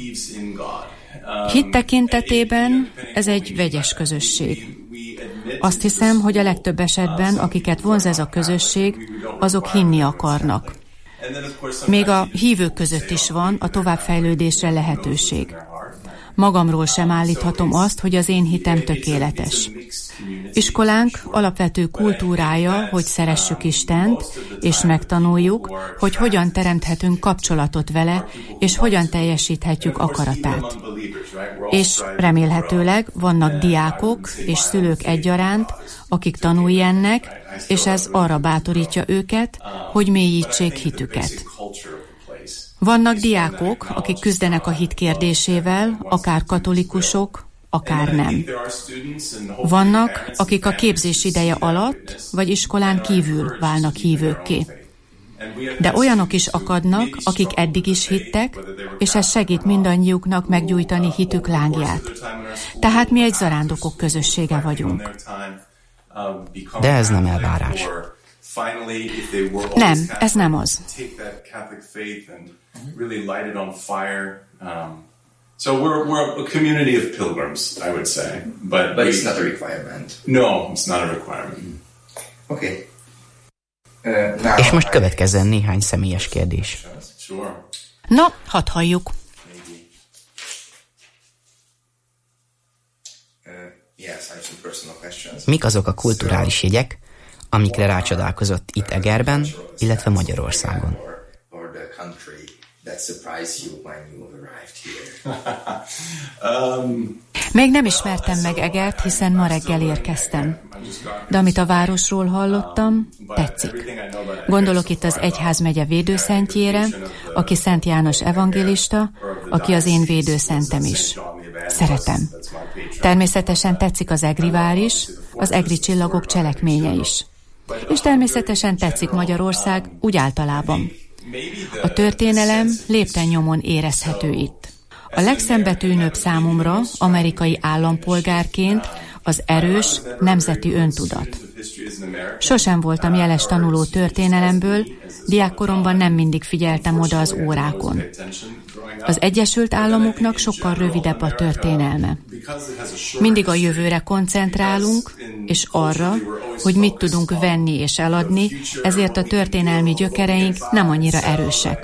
Hit tekintetében ez egy vegyes közösség. Azt hiszem, hogy a legtöbb esetben, akiket vonz ez a közösség, azok hinni akarnak. Még a hívők között is van a továbbfejlődésre lehetőség. Magamról sem állíthatom azt, hogy az én hitem tökéletes. Iskolánk alapvető kultúrája, hogy szeressük Istent, és megtanuljuk, hogy hogyan teremthetünk kapcsolatot vele, és hogyan teljesíthetjük akaratát. És remélhetőleg vannak diákok és szülők egyaránt, akik tanuljennek, és ez arra bátorítja őket, hogy mélyítsék hitüket. Vannak diákok, akik küzdenek a hit kérdésével, akár katolikusok, akár nem. Vannak, akik a képzés ideje alatt, vagy iskolán kívül válnak hívőkké. De olyanok is akadnak, akik eddig is hittek, és ez segít mindannyiuknak meggyújtani hitük lángját. Tehát mi egy zarándokok közössége vagyunk. De ez nem elvárás. Nem, ez nem az. So we're we're a community of pilgrims, I would say, but but it's not a requirement. No, it's not a requirement. Okay. Uh, És most következzen néhány személyes kérdés. Sure. Na, hadd halljuk. Mik azok a kulturális jegyek, amikre rácsodálkozott itt Egerben, illetve Magyarországon? Még nem ismertem meg Egert, hiszen ma reggel érkeztem. De amit a városról hallottam, tetszik. Gondolok itt az egyházmegye védőszentjére, aki Szent János evangélista, aki az én védőszentem is. Szeretem. Természetesen tetszik az egri vár is, az egri csillagok cselekménye is. És természetesen tetszik Magyarország úgy általában. A történelem lépten nyomon érezhető itt. A legszembetűnőbb számomra amerikai állampolgárként az erős nemzeti öntudat. Sosem voltam jeles tanuló történelemből, diákkoromban nem mindig figyeltem oda az órákon. Az Egyesült Államoknak sokkal rövidebb a történelme. Mindig a jövőre koncentrálunk, és arra, hogy mit tudunk venni és eladni, ezért a történelmi gyökereink nem annyira erősek.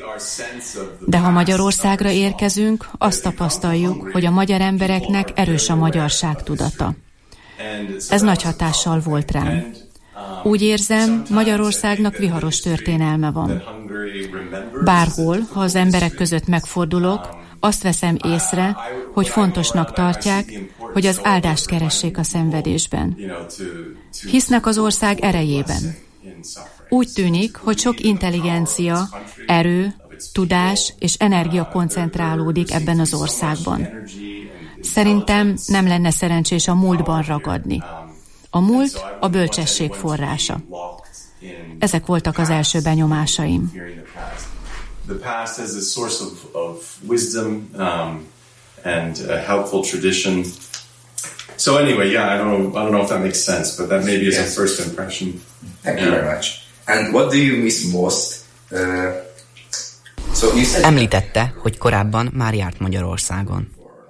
De ha Magyarországra érkezünk, azt tapasztaljuk, hogy a magyar embereknek erős a magyarság tudata. Ez nagy hatással volt rám. Úgy érzem, Magyarországnak viharos történelme van. Bárhol, ha az emberek között megfordulok, azt veszem észre, hogy fontosnak tartják, hogy az áldást keressék a szenvedésben. Hisznek az ország erejében. Úgy tűnik, hogy sok intelligencia, erő, tudás és energia koncentrálódik ebben az országban. Szerintem nem lenne szerencsés a múltban ragadni. A múlt a bölcsesség forrása. Ezek voltak az első benyomásaim. The past as a source of, of wisdom um, and a helpful tradition. So anyway, yeah, I don't know, I don't know if that makes sense, but that maybe is yes. a first impression. Thank yeah. you very much. And what do you miss most? Uh, so you said... Említette, hogy korábban már járt Magyarországon.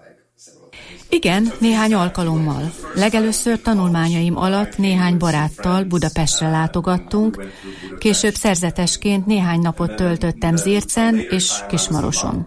Igen, néhány alkalommal. Legelőször tanulmányaim alatt néhány baráttal Budapestre látogattunk, később szerzetesként néhány napot töltöttem Zircen és Kismaroson.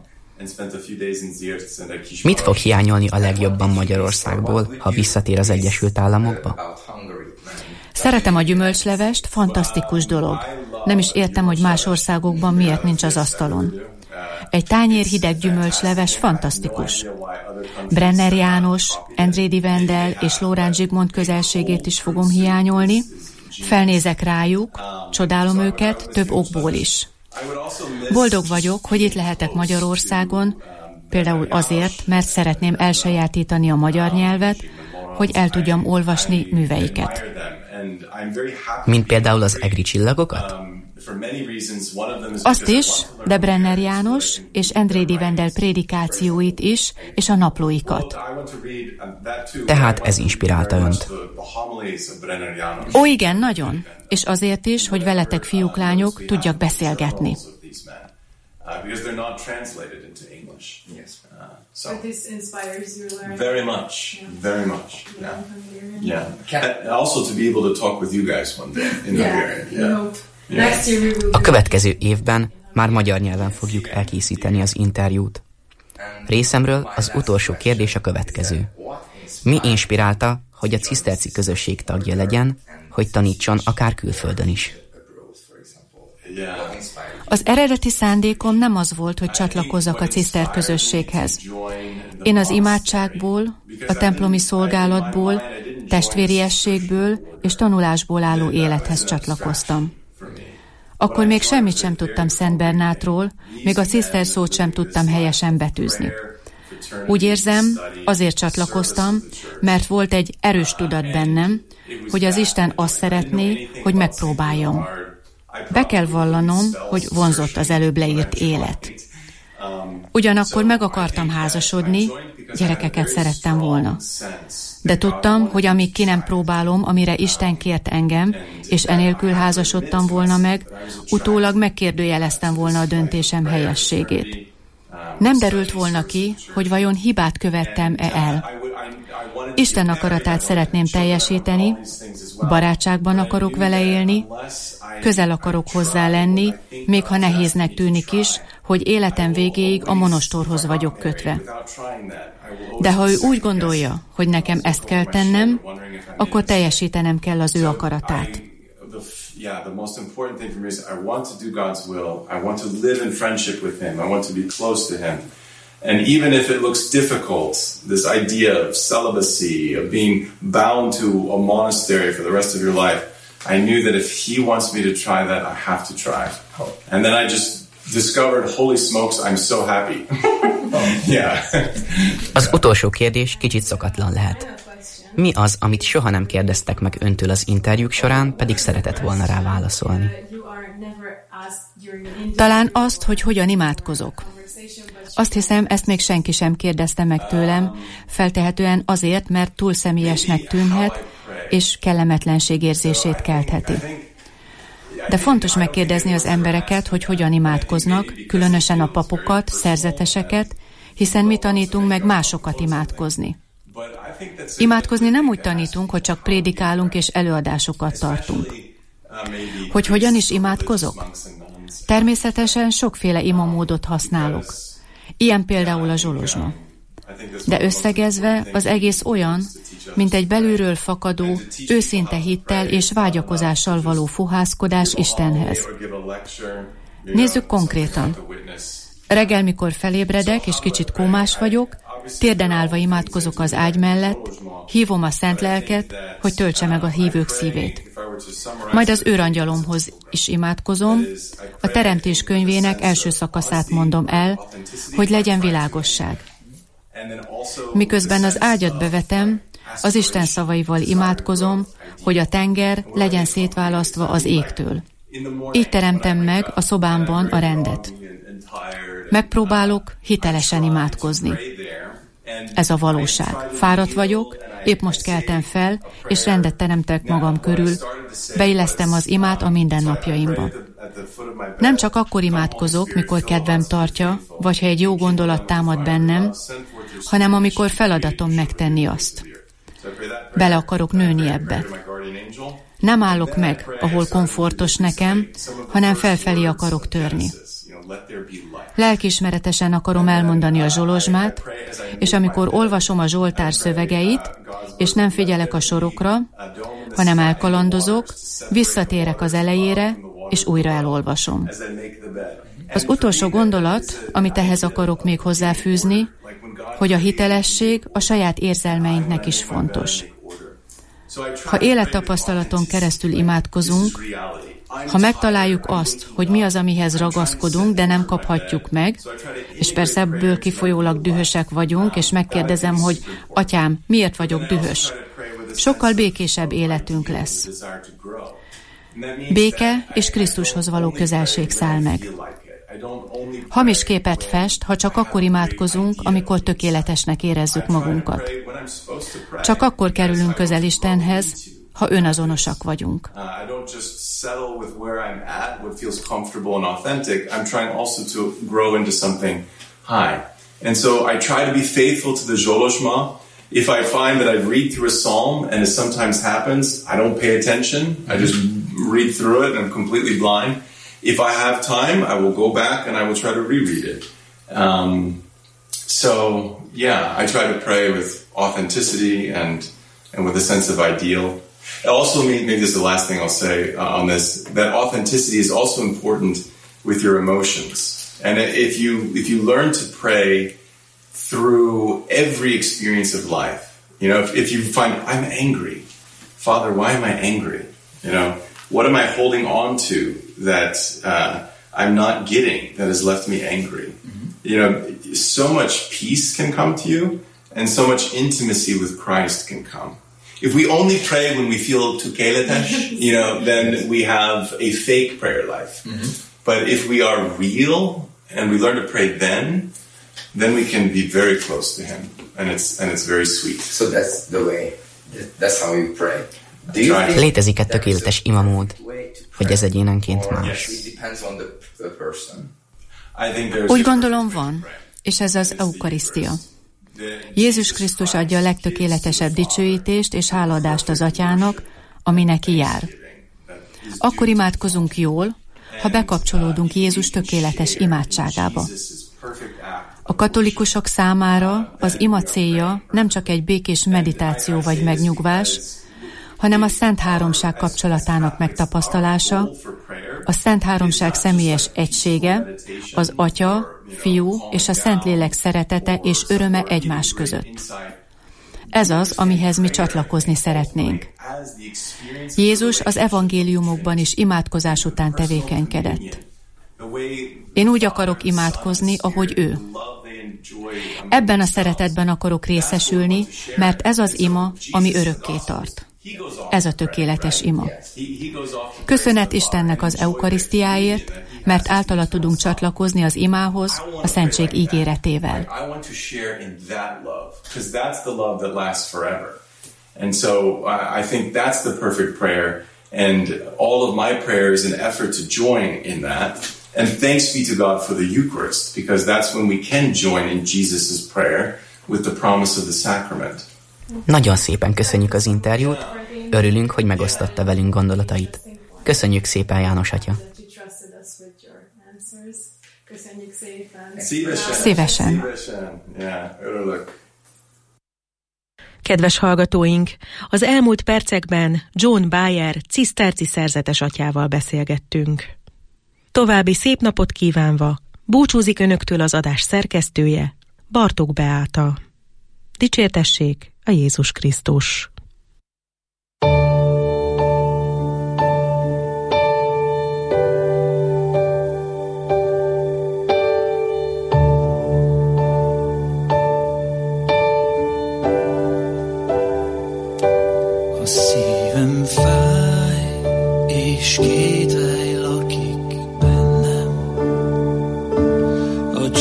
Mit fog hiányolni a legjobban Magyarországból, ha visszatér az Egyesült Államokba? Szeretem a gyümölcslevest, fantasztikus dolog. Nem is értem, hogy más országokban miért nincs az asztalon. Egy tányér hideg gyümölcsleves fantasztikus. Brenner János, Endrédi Vendel és Lórán Zsigmond közelségét is fogom hiányolni. Felnézek rájuk, csodálom őket több okból is. Boldog vagyok, hogy itt lehetek Magyarországon, például azért, mert szeretném elsajátítani a magyar nyelvet, hogy el tudjam olvasni műveiket. Mint például az egri csillagokat? Azt is, de Brenner János és Endrédi Vendel prédikációit is, és a naplóikat. Tehát ez inspirálta önt. Ó, igen, nagyon. És azért is, hogy veletek, fiúk, lányok, tudjak beszélgetni. So this inspires you learn very much, yeah. very much, yeah, yeah. And also to be able to talk with you guys one day in yeah. Hungarian, yeah. A következő évben már magyar nyelven fogjuk elkészíteni az interjút. Részemről az utolsó kérdés a következő. Mi inspirálta, hogy a ciszterci közösség tagja legyen, hogy tanítson akár külföldön is? Az eredeti szándékom nem az volt, hogy csatlakozzak a ciszter közösséghez. Én az imádságból, a templomi szolgálatból, testvériességből és tanulásból álló élethez csatlakoztam. Akkor még semmit sem tudtam Szent Bernátról, még a ciszter szót sem tudtam helyesen betűzni. Úgy érzem, azért csatlakoztam, mert volt egy erős tudat bennem, hogy az Isten azt szeretné, hogy megpróbáljam. Be kell vallanom, hogy vonzott az előbb leírt élet. Ugyanakkor meg akartam házasodni, gyerekeket szerettem volna. De tudtam, hogy amíg ki nem próbálom, amire Isten kért engem, és enélkül házasodtam volna meg, utólag megkérdőjeleztem volna a döntésem helyességét. Nem derült volna ki, hogy vajon hibát követtem-e el. Isten akaratát szeretném teljesíteni, barátságban akarok vele élni, közel akarok hozzá lenni, még ha nehéznek tűnik is, hogy életem végéig a monostorhoz vagyok kötve. De ha ő úgy gondolja, hogy nekem ezt kell tennem, akkor teljesítenem kell az ő akaratát. Yeah, the most important thing for me is I want to do God's will. I want to live in friendship with Him. I want to be close to Him. And even if it looks difficult, this idea of celibacy, of being bound to a monastery for the rest of your life, I knew that if He wants me to try that, I have to try. And then I just discovered, holy smokes, I'm so happy. Yeah. Az utolsó kérdés kicsit szokatlan lehet. Mi az, amit soha nem kérdeztek meg öntől az interjúk során, pedig szeretett volna rá válaszolni? Talán azt, hogy hogyan imádkozok. Azt hiszem, ezt még senki sem kérdezte meg tőlem, feltehetően azért, mert túl személyesnek tűnhet, és kellemetlenség érzését keltheti. De fontos megkérdezni az embereket, hogy hogyan imádkoznak, különösen a papokat, szerzeteseket, hiszen mi tanítunk meg másokat imádkozni. Imádkozni nem úgy tanítunk, hogy csak prédikálunk és előadásokat tartunk. Hogy hogyan is imádkozok? Természetesen sokféle imamódot használok. Ilyen például a zsolozsma. De összegezve az egész olyan, mint egy belülről fakadó, őszinte hittel és vágyakozással való fohászkodás Istenhez. Nézzük konkrétan. Reggel, mikor felébredek és kicsit kómás vagyok, térden állva imádkozok az ágy mellett, hívom a szent lelket, hogy töltse meg a hívők szívét. Majd az őrangyalomhoz is imádkozom, a Teremtés könyvének első szakaszát mondom el, hogy legyen világosság. Miközben az ágyat bevetem, az Isten szavaival imádkozom, hogy a tenger legyen szétválasztva az égtől. Így teremtem meg a szobámban a rendet. Megpróbálok hitelesen imádkozni. Ez a valóság. Fáradt vagyok, épp most keltem fel, és rendet teremtek magam körül, beillesztem az imát a mindennapjaimba. Nem csak akkor imádkozok, mikor kedvem tartja, vagy ha egy jó gondolat támad bennem, hanem amikor feladatom megtenni azt. Bele akarok nőni ebbe. Nem állok meg, ahol komfortos nekem, hanem felfelé akarok törni. Lelkiismeretesen akarom elmondani a zsolozsmát, és amikor olvasom a Zsoltár szövegeit, és nem figyelek a sorokra, hanem elkalandozok, visszatérek az elejére, és újra elolvasom. Az utolsó gondolat, amit ehhez akarok még hozzáfűzni, hogy a hitelesség a saját érzelmeinknek is fontos. Ha élettapasztalaton keresztül imádkozunk, ha megtaláljuk azt, hogy mi az, amihez ragaszkodunk, de nem kaphatjuk meg, és persze ebből kifolyólag dühösek vagyunk, és megkérdezem, hogy atyám, miért vagyok dühös? Sokkal békésebb életünk lesz. Béke és Krisztushoz való közelség száll meg. Hamis képet fest, ha csak akkor imádkozunk, amikor tökéletesnek érezzük magunkat. Csak akkor kerülünk közel Istenhez, ha önazonosak vagyunk. I don't just settle with where I'm at, what feels comfortable and authentic. I'm trying also to grow into something high. And so I try to be faithful to the Zsolozsma. If I find that I read through a psalm and it sometimes happens, I don't pay attention. I just read through it and I'm completely blind. If I have time, I will go back and I will try to reread it. Um, so, yeah, I try to pray with authenticity and, and with a sense of ideal. It also means, maybe this is the last thing I'll say uh, on this, that authenticity is also important with your emotions. And if you if you learn to pray through every experience of life, you know, if, if you find, I'm angry, Father, why am I angry? You know, what am I holding on to that uh, I'm not getting that has left me angry? Mm-hmm. You know, so much peace can come to you and so much intimacy with Christ can come. If we only pray when we feel tukeletesh, you know, then we have a fake prayer life. Mm-hmm. But if we are real and we learn to pray then, then we can be very close to Him, and it's and it's very sweet. So that's the way. That's how you pray. Do you think létezik-e tökéletes imamód, hogy ez egyénenként más? Úgy gondolom van, és ez az eukarisztia. Jézus Krisztus adja a legtökéletesebb dicsőítést és háladást az Atyának, ami neki jár. Akkor imádkozunk jól, ha bekapcsolódunk Jézus tökéletes imádságába. A katolikusok számára az ima célja nem csak egy békés meditáció vagy megnyugvás, hanem a Szent Háromság kapcsolatának megtapasztalása, a Szent Háromság személyes egysége, az Atya, Fiú és a Szentlélek szeretete és öröme egymás között. Ez az, amihez mi csatlakozni szeretnénk. Jézus az evangéliumokban is imádkozás után tevékenykedett. Én úgy akarok imádkozni, ahogy ő. Ebben a szeretetben akarok részesülni, mert ez az ima, ami örökké tart. Ez a tökéletes ima. Köszönet Istennek az eukarisztiáért, mert általa tudunk csatlakozni az imához, a szentség ígéretével. And so I think that's the perfect prayer, and all of my prayer is an effort to join in that. And thanks be to God for the Eucharist, because that's when we can join in Jesus' prayer with the promise of the sacrament. Nagyon szépen köszönjük az interjút, örülünk, hogy megosztotta velünk gondolatait. Köszönjük szépen, János atya! Szívesen! Szívesen! Szívesen. Yeah, örülök! Kedves hallgatóink, az elmúlt percekben John Bayer ciszterci szerzetes atyával beszélgettünk. További szép napot kívánva búcsúzik önöktől az adás szerkesztője, Bartók Beáta. Dicsértessék a Jézus Krisztus! A szívem fáj, és kételj lakik bennem. A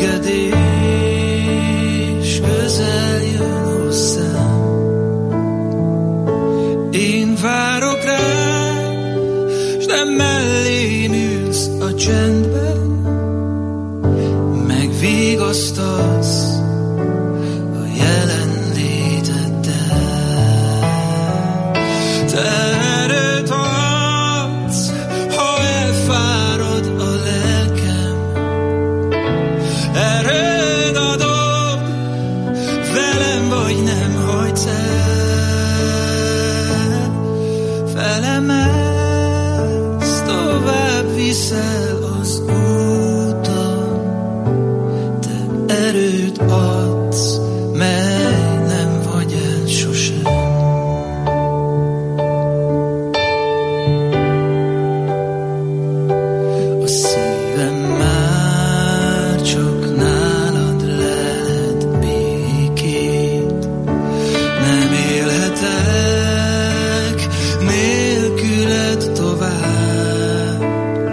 csüggedés közel jön hozzám. Én várok rád, s nem mellén ülsz a csendben. Megvigasztalsz a jelenléteddel. Te erőt adsz, ha elfárad a lelkem. Erőd adod, velem vagy nem hagysz el. Felemelsz, tovább viszel az úton. Te erőt adsz, mely nem vagy el sosem. A szívem már csak nálad lelhet békét. Nem élhetek nélküled tovább.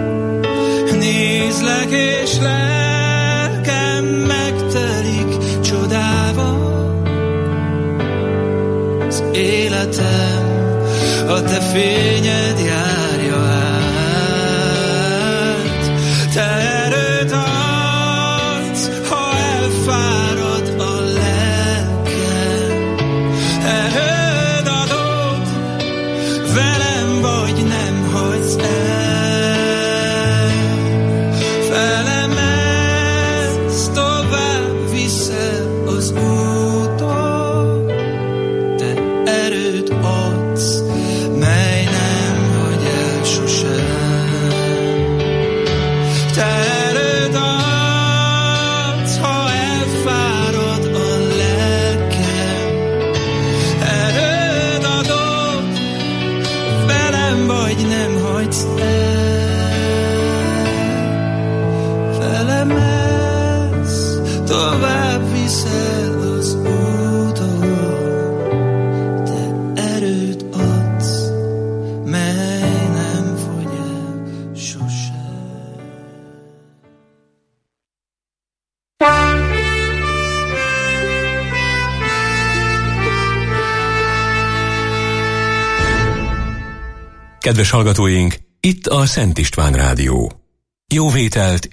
Nézlek és lelkem megtelik csodával. Az életem a te fényed járja át. Te erőt adsz, ha elfárad a lelkem. Erőd adod, velem vagy nem viszel az úton, te erőt adsz, mely nem fogy el sosem. Kedves hallgatóink, itt a Szent István Rádió. Jó vételt